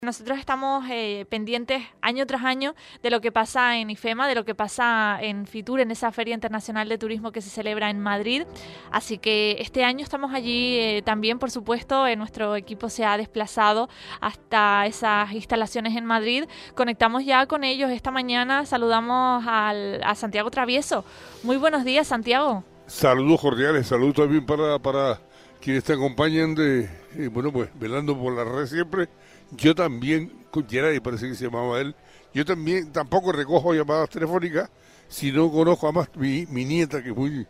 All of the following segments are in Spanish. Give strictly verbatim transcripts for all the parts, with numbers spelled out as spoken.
Nosotros estamos eh, pendientes año tras año de lo que pasa en IFEMA, de lo que pasa en FITUR, en esa Feria Internacional de Turismo que se celebra en Madrid. Así que este año estamos allí eh, también, por supuesto, eh, nuestro equipo se ha desplazado hasta esas instalaciones en Madrid. Conectamos ya con ellos esta mañana, saludamos al, a Santiago Travieso. Muy buenos días, Santiago. Saludos cordiales, saludos también para, para quienes te acompañan de, eh, bueno, pues velando por la red siempre. Yo también, con Gerard, parece que se llamaba él, yo también tampoco recojo llamadas telefónicas si no conozco, además mi, mi nieta, que muy,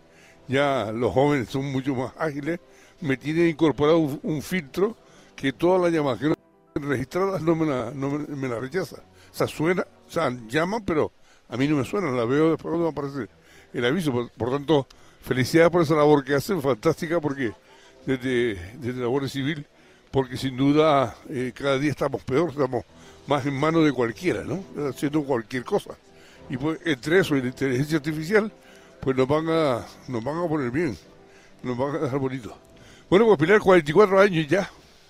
ya los jóvenes son mucho más ágiles, me tiene incorporado un, un filtro que todas las llamadas que no están registradas no me la, no me, me la rechaza. O sea, suena, o sea, llaman, pero a mí no me suena, la veo después cuando me aparece el aviso. Por, por tanto, felicidades por esa labor que hacen, fantástica, porque desde, desde la Guardia Civil, porque sin duda eh, cada día estamos peor, estamos más en manos de cualquiera, ¿no? Haciendo cualquier cosa. Y pues entre eso y la inteligencia artificial, pues nos van a, nos van a poner bien, nos van a dejar bonitos. Bueno, pues Pilar, cuarenta y cuatro años ya,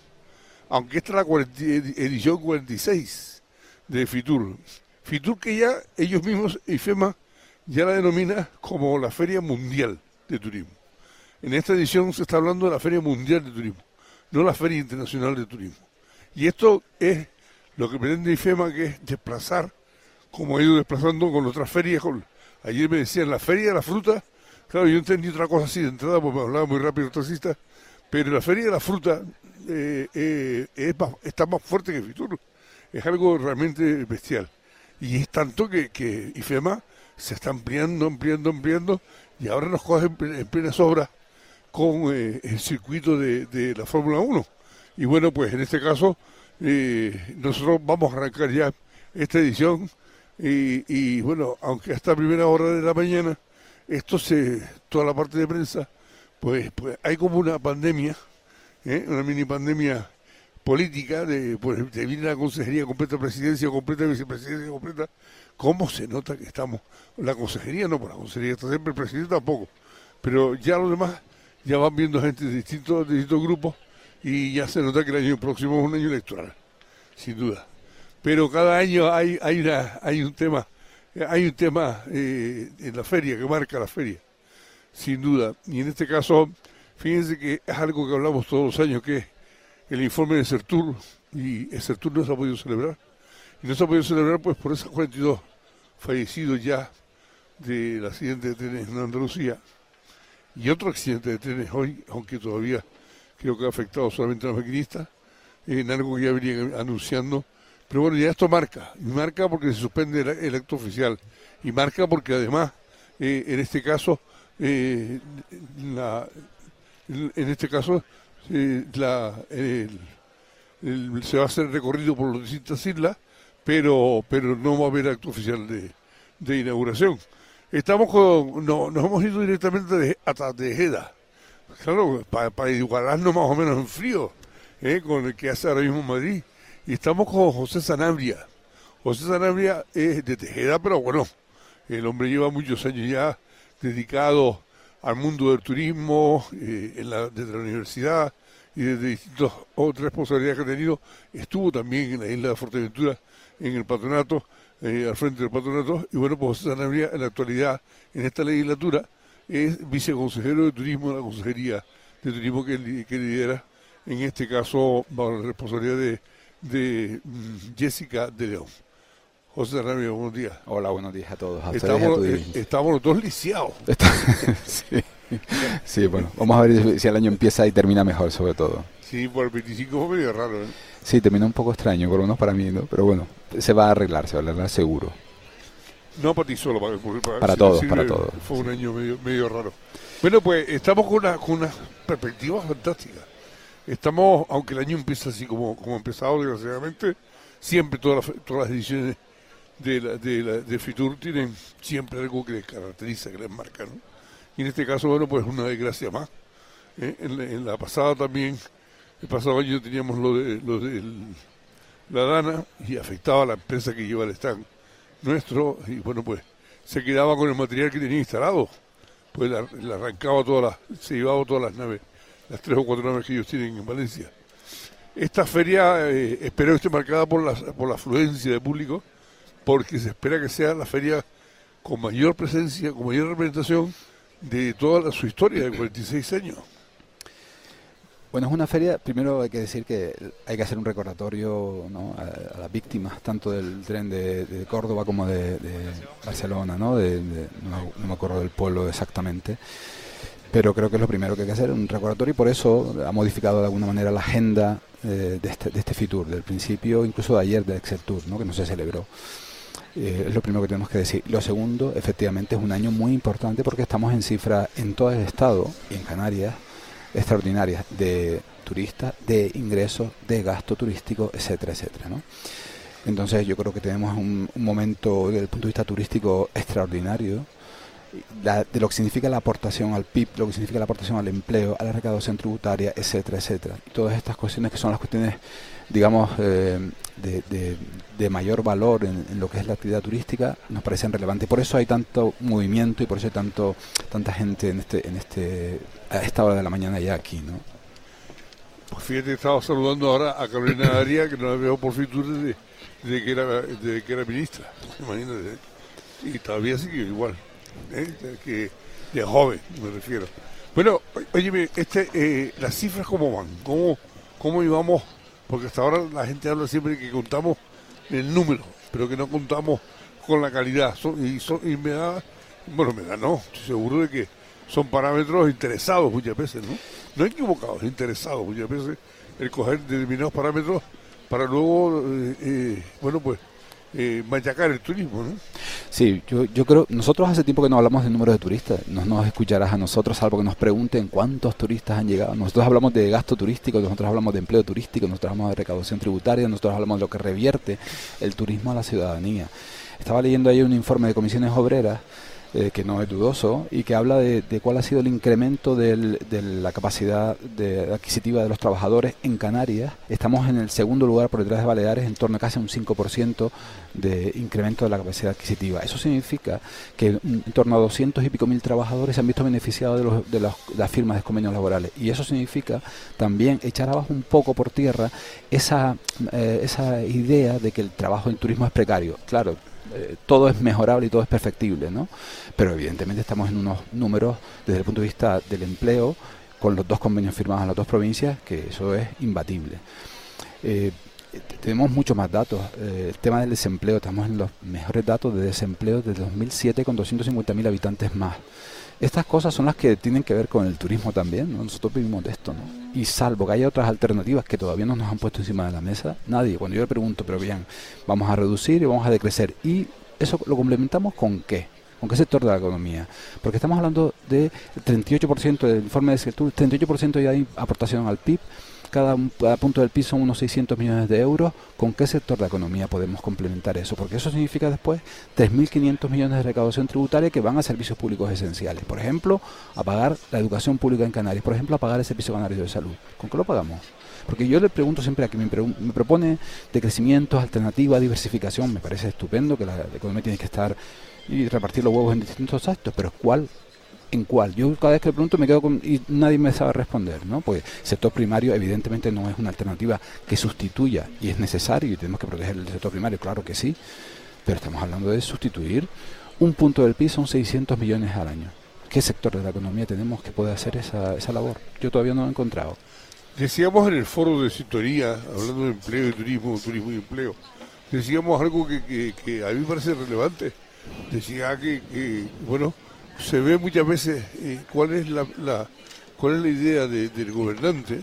aunque esta es la cuarenta, edición cuarenta y seis de FITUR. FITUR que ya ellos mismos, IFEMA, ya la denomina como la Feria Mundial de Turismo. En esta edición se está hablando de la Feria Mundial de Turismo, no la Feria Internacional de Turismo. Y esto es lo que pretende IFEMA, que es desplazar, como ha ido desplazando con otras ferias. Con, ayer me decían, la Feria de la Fruta, claro, yo entendí otra cosa así de entrada, porque me hablaba muy rápido el taxista, pero la Feria de la Fruta eh, eh, es más, está más fuerte que FITUR, es algo realmente bestial. Y es tanto que, que IFEMA se está ampliando, ampliando, ampliando, y ahora nos coge en, en plenas obras con eh, el circuito de, de la Fórmula uno. Y bueno, pues en este caso eh, nosotros vamos a arrancar ya esta edición y, y bueno, aunque hasta primera hora de la mañana esto se, toda la parte de prensa, pues, pues hay como una pandemia, ¿eh? una mini pandemia política, de, pues, de viene la consejería completa, presidencia completa, vicepresidencia completa. ¿Cómo se nota que estamos? La consejería no, por la consejería está siempre, el presidente tampoco, pero ya los demás ya van viendo gente de distintos, de distintos grupos y ya se nota que el año próximo es un año electoral, sin duda. Pero cada año hay hay una, hay un tema, hay un tema eh, en la feria, que marca la feria, sin duda. Y en este caso, fíjense que es algo que hablamos todos los años, que es el informe de CERTUR, y el CERTUR no se ha podido celebrar. Y no se ha podido celebrar pues por esos cuarenta y dos fallecidos ya del accidente de trenes en Andalucía. Y otro accidente de trenes hoy, aunque todavía creo que ha afectado solamente a los maquinistas, en algo que ya venían anunciando. Pero bueno, ya esto marca, y marca porque se suspende el, el acto oficial, y marca porque además, eh, en este caso, eh, la, en este caso, eh, la, el, el, se va a hacer recorrido por las distintas islas, pero, pero no va a haber acto oficial de, de inauguración. Estamos con, no, nos hemos ido directamente de, hasta Tejeda, claro, para, para igualarnos más o menos en frío, ¿eh? con el que hace ahora mismo Madrid. Y estamos con José Sanabria. José Sanabria es de Tejeda, pero bueno, el hombre lleva muchos años ya dedicado al mundo del turismo, eh, en la, desde la universidad y desde distintas otras responsabilidades que ha tenido. Estuvo también en la isla de Fuerteventura, en el patronato, Eh, al frente del patronato, y bueno, pues José Sanabria en la actualidad, en esta legislatura, es viceconsejero de turismo de la Consejería de Turismo que, que lidera, en este caso, bajo la responsabilidad de, de um, Jessica de León. José Sanabria, buenos días. Hola, buenos días a todos. A estamos, a eh, estamos los dos lisiados. sí. sí, bueno, vamos a ver si el año empieza y termina mejor, sobre todo. Sí, por el veinticinco fue medio raro, ¿eh? Sí, terminó un poco extraño, por lo menos para mí, ¿no? Pero bueno, se va a arreglar, se va a arreglar seguro. No para ti solo, para, para, para si todos, sirve, para todos. Fue sí. un año medio, medio raro. Bueno, pues estamos con una, con una perspectiva fantástica. Estamos, aunque el año empieza así como, como ha empezado, desgraciadamente, siempre todas las, todas las ediciones de, la, de, la, de FITUR tienen siempre algo que les caracteriza, que les marca, ¿no? Y en este caso, bueno, pues una desgracia más. ¿eh? En, la, en la pasada también, el pasado año teníamos lo de, lo de el, la Dana, y afectaba a la empresa que lleva el stand nuestro, y bueno, pues se quedaba con el material que tenía instalado, pues la, la arrancaba todas las, se llevaba todas las naves, las tres o cuatro naves que ellos tienen en Valencia. esta feria eh, espero que esté marcada por la, por la afluencia de público, porque se espera que sea la feria con mayor presencia, con mayor representación de toda la, su historia de cuarenta y seis años. Bueno, es una feria, primero hay que decir que hay que hacer un recordatorio, ¿no?, a, a las víctimas, tanto del tren de, de Córdoba como de, de Barcelona, ¿no? De, de, no, no me acuerdo del pueblo exactamente, pero creo que es lo primero que hay que hacer, un recordatorio, y por eso ha modificado de alguna manera la agenda eh, de, este, de este Fitur, del principio, incluso de ayer, del Exceltur, ¿no?, que no se celebró. Eh, es lo primero que tenemos que decir. Lo segundo, efectivamente, es un año muy importante porque estamos en cifras en todo el estado y en Canarias extraordinarias de turistas, de ingresos, de gasto turístico, etcétera, etcétera, ¿no? Entonces yo creo que tenemos un, un momento desde el punto de vista turístico extraordinario, la, de lo que significa la aportación al P I B, lo que significa la aportación al empleo, a la recaudación tributaria, etcétera, etcétera. Y todas estas cuestiones que son las cuestiones, digamos, eh, de, de, de mayor valor en, en lo que es la actividad turística, nos parecen relevantes. Por eso hay tanto movimiento y por eso hay tanto tanta gente en este en este a esta hora de la mañana ya aquí, ¿no? Pues fíjate, estaba saludando ahora a Carolina Daría, que no la veo por Fitur desde, desde, que era, desde que era ministra, imagínate, y todavía sigue igual, ¿eh? Que de joven, me refiero. Bueno, óyeme, este, eh, las cifras cómo van, cómo, cómo íbamos, porque hasta ahora la gente habla siempre que contamos el número, pero que no contamos con la calidad, son, y, son, y me da, bueno, me da, no, estoy seguro de que son parámetros interesados muchas veces, ¿no? No equivocados, interesados muchas veces, el coger determinados parámetros para luego, eh, eh, bueno, pues, eh, machacar el turismo, ¿no? Sí, yo, yo creo, nosotros hace tiempo que no hablamos de números de turistas, no nos escucharás a nosotros, salvo que nos pregunten cuántos turistas han llegado. Nosotros hablamos de gasto turístico, nosotros hablamos de empleo turístico, nosotros hablamos de recaudación tributaria, nosotros hablamos de lo que revierte el turismo a la ciudadanía. Estaba leyendo ahí un informe de comisiones obreras, Eh, que no es dudoso, y que habla de, de cuál ha sido el incremento del, de la capacidad de, adquisitiva de los trabajadores en Canarias. Estamos en el segundo lugar por detrás de Baleares, en torno a casi un cinco por ciento de incremento de la capacidad adquisitiva. Eso significa que en torno a doscientos y pico mil trabajadores se han visto beneficiados de, los, de, los, de las firmas de convenios laborales, y eso significa también echar abajo un poco por tierra esa, eh, esa idea de que el trabajo en turismo es precario. Claro, Eh, todo es mejorable y todo es perfectible, ¿no? Pero evidentemente estamos en unos números desde el punto de vista del empleo, con los dos convenios firmados en las dos provincias, que eso es imbatible. Eh, tenemos muchos más datos. Eh, el tema del desempleo, estamos en los mejores datos de desempleo desde dos mil siete, con doscientos cincuenta mil habitantes más. Estas cosas son las que tienen que ver con el turismo también, ¿no? Nosotros vivimos de esto, ¿no? Y salvo que haya otras alternativas que todavía no nos han puesto encima de la mesa, nadie. Cuando yo le pregunto, pero bien, vamos a reducir y vamos a decrecer, ¿y eso lo complementamos con qué? ¿Con qué sector de la economía? Porque estamos hablando de treinta y ocho por ciento del informe de Exceltur, treinta y ocho por ciento ya hay aportación al P I B, cada, cada punto del P I B son unos seiscientos millones de euros. ¿Con qué sector de la economía podemos complementar eso? Porque eso significa después tres mil quinientos millones de recaudación tributaria que van a servicios públicos esenciales. Por ejemplo, a pagar la educación pública en Canarias. Por ejemplo, a pagar el Servicio Canario de Salud. ¿Con qué lo pagamos? Porque yo le pregunto siempre a quien me, me propone de crecimiento, alternativa, diversificación. Me parece estupendo que la, la economía tiene que estar y repartir los huevos en distintos actos, pero ¿cuál? ¿En cuál? Yo cada vez que le pregunto me quedo con... y nadie me sabe responder, ¿no? Pues el sector primario evidentemente no es una alternativa que sustituya, y es necesario y tenemos que proteger el sector primario, claro que sí, pero estamos hablando de sustituir un punto del P I B, son seiscientos millones al año. ¿Qué sector de la economía tenemos que puede hacer esa, esa labor? Yo todavía no lo he encontrado. Decíamos en el foro de sintonía, hablando de empleo y turismo, turismo y empleo, decíamos algo que, que, que a mí me parece relevante. Decía que, que bueno, se ve muchas veces eh, cuál es la, la cuál es la idea de, del gobernante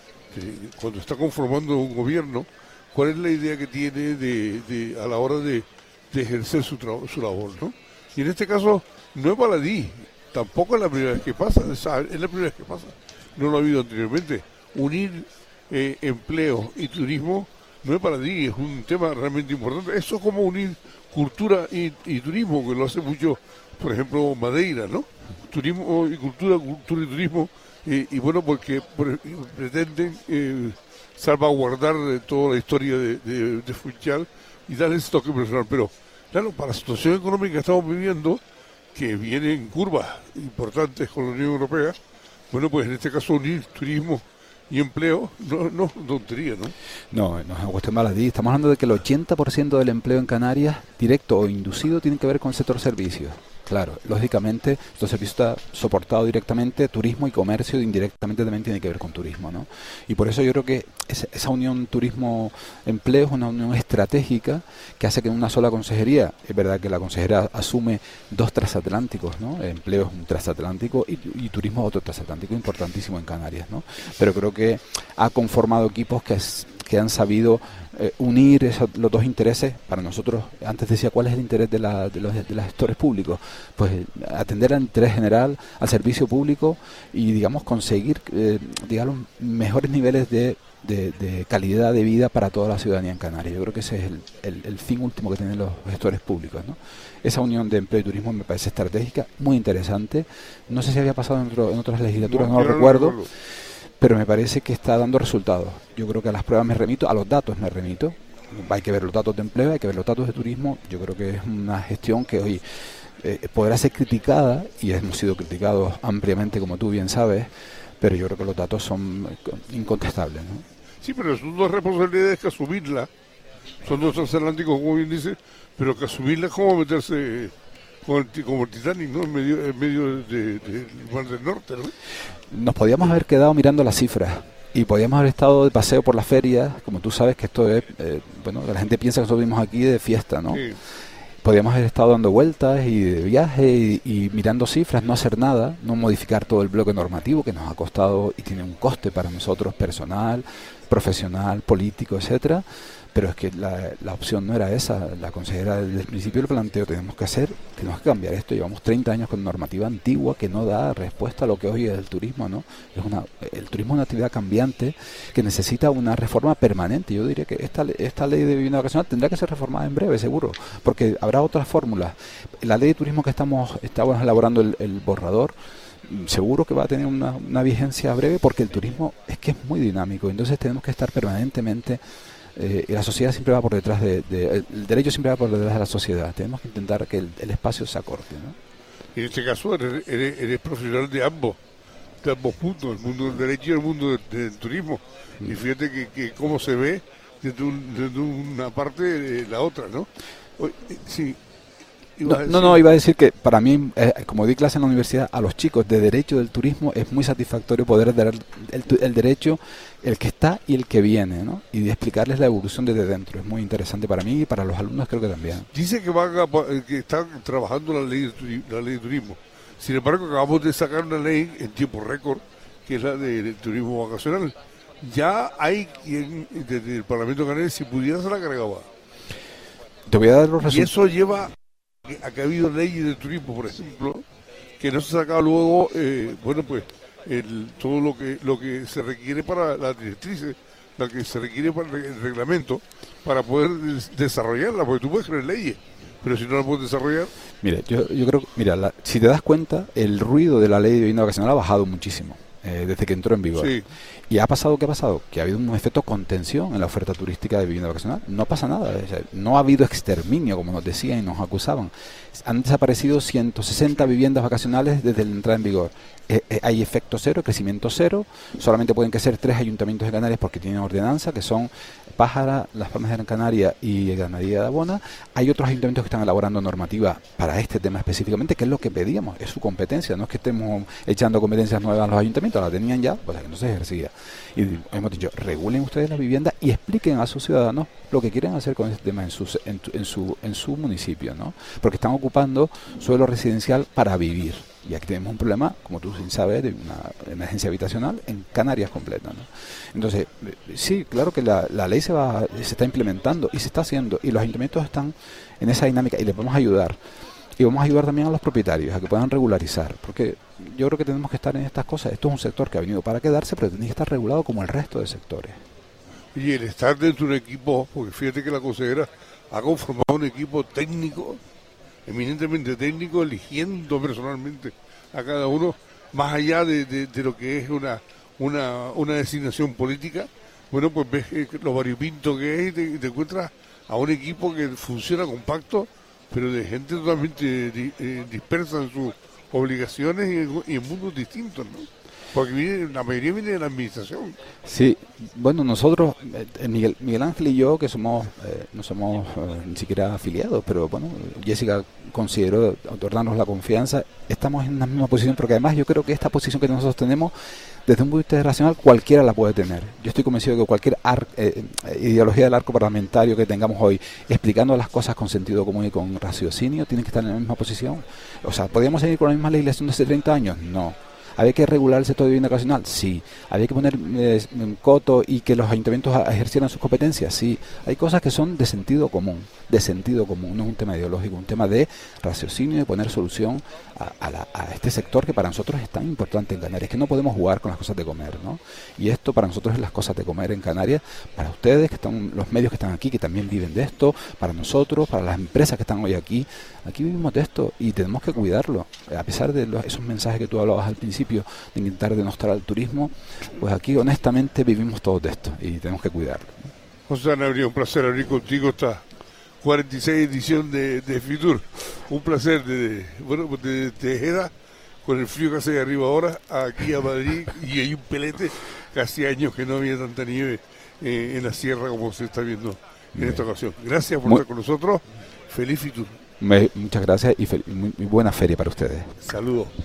de, cuando está conformando un gobierno, cuál es la idea que tiene de, de a la hora de, de ejercer su, su labor, ¿no? Y en este caso no es baladí, tampoco es la primera vez que pasa, es la primera vez que pasa, no lo ha habido anteriormente. Unir eh, empleo y turismo no es baladí, es un tema realmente importante. Eso es como unir cultura y, y turismo, que lo hace mucho, por ejemplo, Madeira, ¿no? Turismo y cultura, cultura y turismo, eh, y bueno, porque por, pretenden eh, salvaguardar eh, toda la historia de, de, de Funchal y darle ese toque personal. Pero, claro, para la situación económica que estamos viviendo, que vienen curvas importantes con la Unión Europea, bueno, pues en este caso unir turismo y empleo, no, no, tontería, ¿no? No, no es una cuestión baladí. Estamos hablando de que el ochenta por ciento del empleo en Canarias, directo o inducido, tiene que ver con el sector servicios. Claro, lógicamente, el servicio está soportado directamente, turismo y comercio indirectamente también tiene que ver con turismo, ¿no? Y por eso yo creo que esa, esa unión turismo-empleo es una unión estratégica que hace que en una sola consejería, es verdad que la consejera asume dos transatlánticos, ¿no? El empleo es un transatlántico y, y turismo otro transatlántico importantísimo en Canarias, ¿no? Pero creo que ha conformado equipos que, es, que han sabido Eh, unir esos, los dos intereses. Para nosotros, antes decía, ¿cuál es el interés de, la, de, los, de los gestores públicos? Pues eh, atender al interés general, al servicio público y, digamos, conseguir, eh, digamos, mejores niveles de, de, de calidad de vida para toda la ciudadanía en Canarias. Yo creo que ese es el, el, el fin último que tienen los gestores públicos, ¿no? Esa unión de empleo y turismo me parece estratégica, muy interesante. No sé si había pasado en, otro, en otras legislaturas, no, no lo recuerdo. recuerdo. Pero me parece que está dando resultados. Yo creo que a las pruebas me remito, a los datos me remito. Hay que ver los datos de empleo, hay que ver los datos de turismo. Yo creo que es una gestión que hoy eh, podrá ser criticada, y hemos sido criticados ampliamente, como tú bien sabes, pero yo creo que los datos son incontestables, ¿no? Sí, pero son dos responsabilidades que asumirla. Son dos transatlánticos, como bien dice, pero que asumirla es como meterse como el, como el Titanic, ¿no? En medio, en medio del de, de, de Mar del Norte, ¿no? Nos podíamos haber quedado mirando las cifras y podíamos haber estado de paseo por las ferias, como tú sabes que esto es, eh, bueno, la gente piensa que nosotros vivimos aquí de fiesta, ¿no? Sí. Podíamos haber estado dando vueltas y de viaje y, y mirando cifras, no hacer nada, no modificar todo el bloque normativo que nos ha costado y tiene un coste para nosotros personal, profesional, político, etcétera. Pero es que la, la opción no era esa. La consejera desde el principio lo planteó, tenemos que hacer, tenemos que cambiar esto. Llevamos treinta años con normativa antigua que no da respuesta a lo que hoy es el turismo, ¿no? Es una, el turismo es una actividad cambiante que necesita una reforma permanente. Yo diría que esta, esta ley de vivienda vacacional tendrá que ser reformada en breve, seguro, porque habrá otras fórmulas. La ley de turismo que estamos, estamos elaborando el, el borrador, seguro que va a tener una, una vigencia breve, porque el turismo es que es muy dinámico, entonces tenemos que estar permanentemente. Eh, y la sociedad siempre va por detrás de, de el derecho siempre va por detrás de la sociedad. Tenemos que intentar que el, el espacio se acorte, ¿no? En este caso eres, eres, eres profesional de ambos de ambos puntos, el mundo del derecho y el mundo del, del turismo, mm. Y fíjate que, que cómo se ve desde, un, desde una parte de la otra, ¿no? Oye, sí. No, no, no, iba a decir que para mí, eh, como di clase en la universidad, a los chicos de Derecho del Turismo es muy satisfactorio poder dar el, el, el derecho, el que está y el que viene, ¿no? Y de explicarles la evolución desde dentro. Es muy interesante para mí y para los alumnos creo que también. Dice que van a, que están trabajando la ley, de, la ley de turismo. Sin embargo, acabamos de sacar una ley en tiempo récord, que es la de, de turismo vacacional. Ya hay quien desde el Parlamento Canario, si pudiera, se la cargaba. Te voy a dar los resultados. Y eso lleva a que ha habido leyes de turismo, por ejemplo, que no se saca luego, eh, bueno, pues, el, todo lo que lo que se requiere para las directrices, lo que se requiere para el reglamento, para poder des desarrollarla, porque tú puedes crear leyes, pero si no la puedes desarrollar... Mira, yo, yo creo, mira, la, si te das cuenta, el ruido de la ley de vivienda vacacional ha bajado muchísimo. Eh, desde que entró en vigor. Sí. ¿Y ha pasado qué ha pasado? Que ha habido un efecto contención en la oferta turística de vivienda vacacional. No pasa nada. O sea, no ha habido exterminio, como nos decían y nos acusaban. Han desaparecido ciento sesenta viviendas vacacionales desde la entrada en vigor. Eh, eh, hay efecto cero, crecimiento cero. Solamente pueden crecer tres ayuntamientos de Canarias porque tienen ordenanza, que son Pájara, Las Palmas de Gran Canaria y Ganadería de Abona. Hay otros ayuntamientos que están elaborando normativa para este tema específicamente, que es lo que pedíamos, es su competencia. No es que estemos echando competencias nuevas a los ayuntamientos, la tenían ya, pues que no se ejercía. Y hemos dicho, regulen ustedes la vivienda y expliquen a sus ciudadanos lo que quieren hacer con este tema en su, en, en su, en su municipio, ¿no? Porque están ocupando suelo residencial para vivir. Y aquí tenemos un problema, como tú sabes, de una emergencia habitacional en Canarias completa, ¿no? Entonces, sí, claro que la, la ley se va se está implementando y se está haciendo, y los ayuntamientos están en esa dinámica y les vamos a ayudar. Y vamos a ayudar también a los propietarios a que puedan regularizar, porque yo creo que tenemos que estar en estas cosas. Esto es un sector que ha venido para quedarse, pero tiene que estar regulado como el resto de sectores. Y el estar dentro de un equipo, porque fíjate que la consejera ha conformado un equipo técnico, eminentemente técnico, eligiendo personalmente a cada uno, más allá de, de, de lo que es una, una, una designación política. Bueno, pues ves eh, lo variopinto que es y te, te encuentras a un equipo que funciona compacto, pero de gente totalmente di, eh, dispersa en sus obligaciones y en, y en mundos distintos, ¿no? Porque viene, la mayoría viene de la administración. Sí, bueno, nosotros, eh, Miguel, Miguel Ángel y yo, que somos, eh, no somos eh, ni siquiera afiliados, pero bueno, Jessica consideró otorgarnos la confianza, estamos en la misma posición, porque además yo creo que esta posición que nosotros tenemos, desde un punto de vista racional, cualquiera la puede tener. Yo estoy convencido de que cualquier ar, eh, ideología del arco parlamentario que tengamos hoy, explicando las cosas con sentido común y con raciocinio, tiene que estar en la misma posición. O sea, ¿podríamos seguir con la misma legislación de hace treinta años? No. ¿Había que regular el sector de vivienda ocasional? Sí. ¿Había que poner eh, coto y que los ayuntamientos ejercieran sus competencias? Sí. Hay cosas que son de sentido común, de sentido común, no es un tema ideológico, un tema de raciocinio y de poner solución a, a, la, a este sector que para nosotros es tan importante en Canarias, que no podemos jugar con las cosas de comer, ¿no? Y esto para nosotros es las cosas de comer en Canarias, para ustedes, que están, los medios que están aquí, que también viven de esto, para nosotros, para las empresas que están hoy aquí. Aquí vivimos de esto y tenemos que cuidarlo. A pesar de los, esos mensajes que tú hablabas al principio, de intentar denostar al turismo, pues aquí honestamente vivimos todos de esto y tenemos que cuidarlo. José Sanabria, un placer abrir contigo esta cuarenta y seis edición de, de Fitur. Un placer de, bueno, de Tejeda, con el frío que hace de arriba ahora, aquí a Madrid, y hay un pelete, casi años que no había tanta nieve eh, en la sierra como se está viendo en Bien. esta ocasión. Gracias por Muy... estar con nosotros. Feliz Fitur. Me, muchas gracias y, fel, muy, muy buena feria para ustedes. Saludos.